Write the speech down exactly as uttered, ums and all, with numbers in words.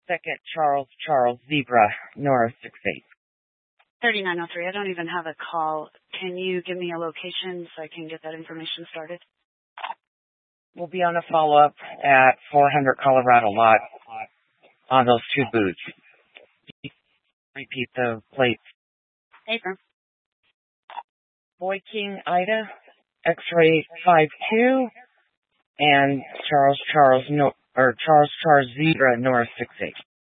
Second Charles Charles Zebra North six eight. thirty-nine oh three. I don't even have a call. Can you give me a location so I can get that information started? We'll be on a follow-up at four hundred Colorado Lot on those two booths. Repeat the plates. Affirm. Boy King Ida, X-ray five two, and Charles Charles no or Charles Charles Zebra North six eight.